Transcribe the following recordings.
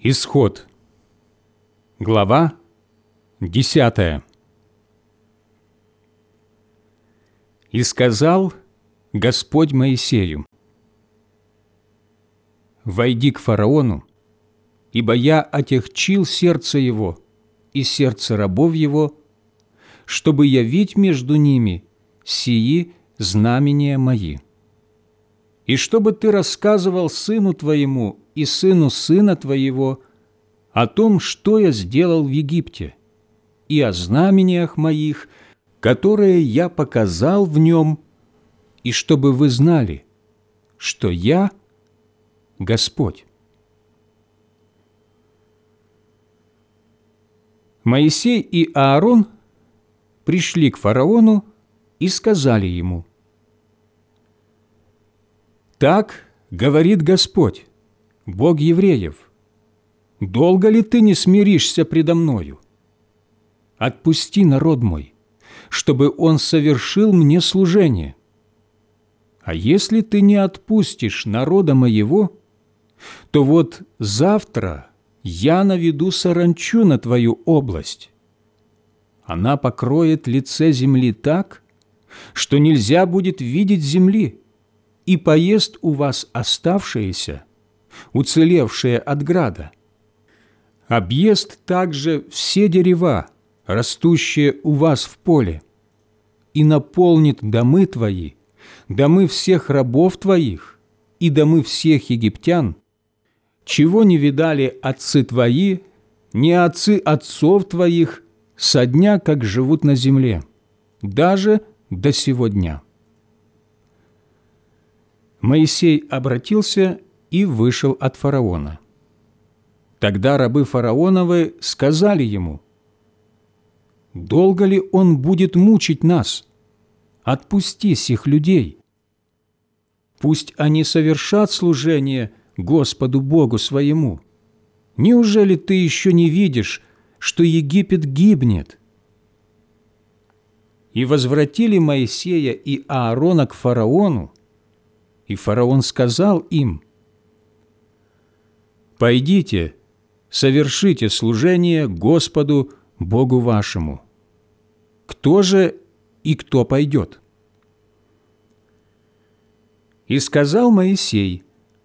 Исход, глава 10. «И сказал Господь Моисею: войди к фараону, ибо я отягчил сердце его и сердце рабов его, чтобы явить между ними сии знамения мои. И чтобы ты рассказывал сыну твоему и сыну сына твоего о том, что я сделал в Египте, и о знамениях моих, которые я показал в нем, и чтобы вы знали, что я Господь». Моисей и Аарон пришли к фараону и сказали ему: «Так говорит Господь, Бог евреев: долго ли ты не смиришься предо мною? Отпусти народ мой, чтобы он совершил мне служение. А если ты не отпустишь народа моего, то вот завтра я наведу саранчу на твою область. Она покроет лице земли так, что нельзя будет видеть земли, и поест у вас оставшееся, уцелевшее от града. Объест также все дерева, растущие у вас в поле, и наполнит домы твои, домы всех рабов твоих и домы всех египтян, чего не видали отцы твои, ни отцы отцов твоих со дня, как живут на земле, даже до сего дня». Моисей обратился и вышел от фараона. Тогда рабы фараоновы сказали ему: «Долго ли он будет мучить нас? Отпусти сих людей. Пусть они совершат служение Господу Богу своему. Неужели ты еще не видишь, что Египет гибнет?» И возвратили Моисея и Аарона к фараону, и фараон сказал им: «Пойдите, совершите служение Господу Богу вашему. Кто же и кто пойдет?» И сказал Моисей: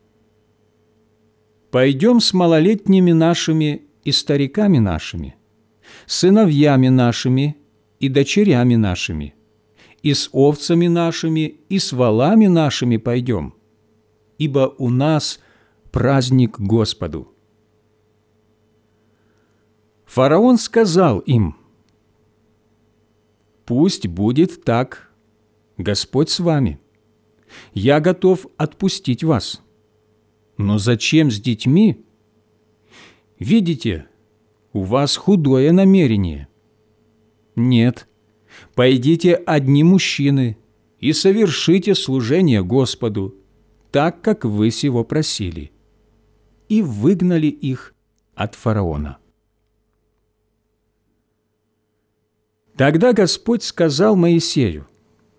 «Пойдем с малолетними нашими и стариками нашими, сыновьями нашими и дочерями нашими, и с овцами нашими и с волами нашими пойдем, ибо у нас праздник Господу». Фараон сказал им: «Пусть будет так, Господь с вами. Я готов отпустить вас. Но зачем с детьми? Видите, у вас худое намерение. Нет, пойдите одни мужчины и совершите служение Господу, так, как вы сего просили». И выгнали их от фараона. Тогда Господь сказал Моисею: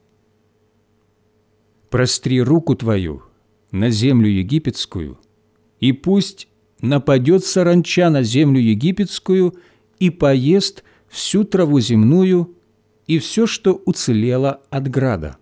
«Простри руку твою на землю египетскую, и пусть нападет саранча на землю египетскую и поест всю траву земную и все, что уцелело от града».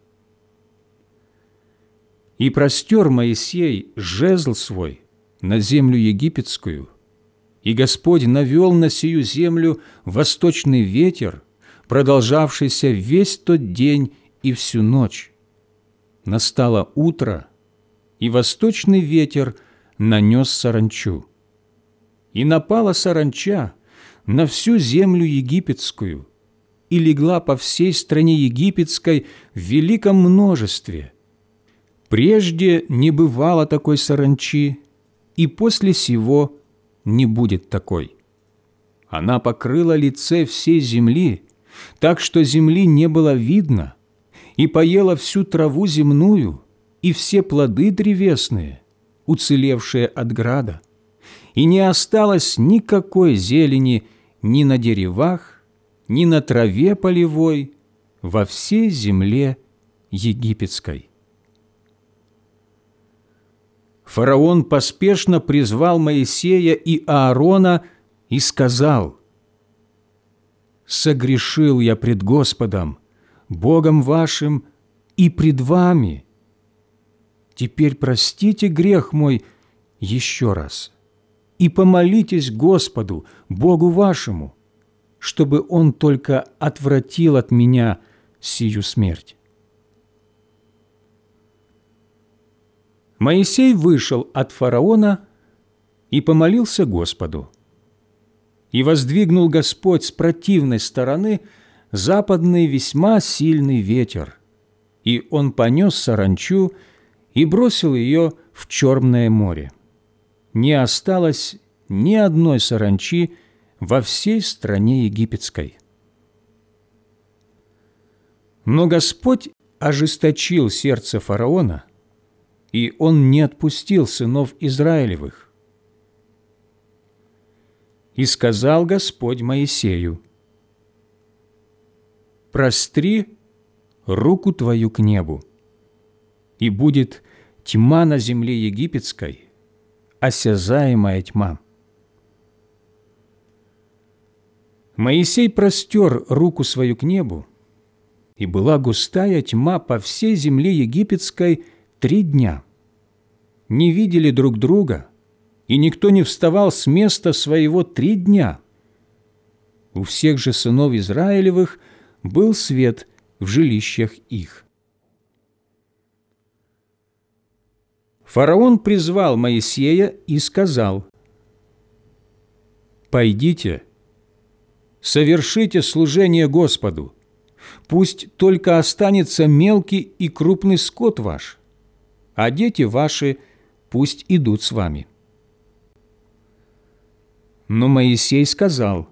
И простер Моисей жезл свой на землю египетскую, и Господь навел на сию землю восточный ветер, продолжавшийся весь тот день и всю ночь. Настало утро, и восточный ветер нанес саранчу. И напала саранча на всю землю египетскую, и легла по всей стране египетской в великом множестве. Прежде не бывало такой саранчи, и после сего не будет такой. Она покрыла лице всей земли, так что земли не было видно, и поела всю траву земную и все плоды древесные, уцелевшие от града, и не осталось никакой зелени ни на деревах, ни на траве полевой во всей земле египетской. фараон поспешно призвал Моисея и Аарона и сказал: «Согрешил я пред Господом, Богом вашим, и пред вами. Теперь простите грех мой еще раз и помолитесь Господу, Богу вашему, чтобы Он только отвратил от меня сию смерть». Моисей вышел от фараона и помолился Господу. И воздвигнул Господь с противной стороны западный весьма сильный ветер, и он понес саранчу и бросил ее в Черное море. Не осталось ни одной саранчи во всей стране египетской. Но Господь ожесточил сердце фараона, и он не отпустил сынов Израилевых. И сказал Господь Моисею: «Простри руку твою к небу, и будет тьма на земле египетской, осязаемая тьма». Моисей простер руку свою к небу, и была густая тьма по всей земле египетской 3 дня. Не видели друг друга, и никто не вставал с места своего 3 дня. У всех же сынов Израилевых был свет в жилищах их. Фараон призвал Моисея и сказал: «Пойдите, совершите служение Господу, пусть только останется мелкий и крупный скот ваш, а дети ваши пусть идут с вами». Но Моисей сказал: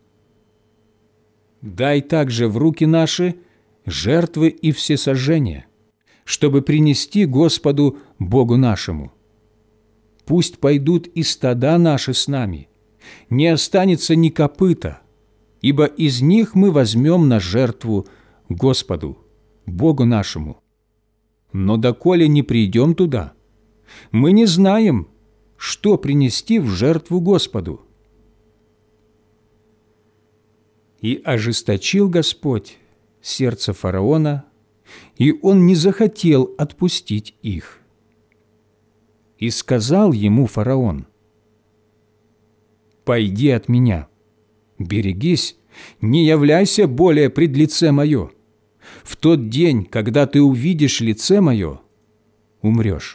«Дай также в руки наши жертвы и всесожжения, чтобы принести Господу Богу нашему. Пусть пойдут и стада наши с нами, не останется ни копыта, ибо из них мы возьмем на жертву Господу, Богу нашему. Но доколе не придем туда, мы не знаем, что принести в жертву Господу». И ожесточил Господь сердце фараона, и он не захотел отпустить их. И сказал ему фараон: «Пойди от меня, берегись, не являйся более пред лице мое. В тот день, когда ты увидишь лице мое, умрешь».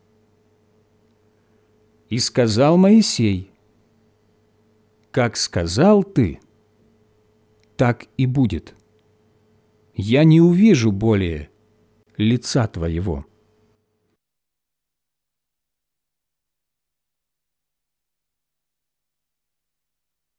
И сказал Моисей: «Как сказал ты, так и будет. Я не увижу более лица твоего».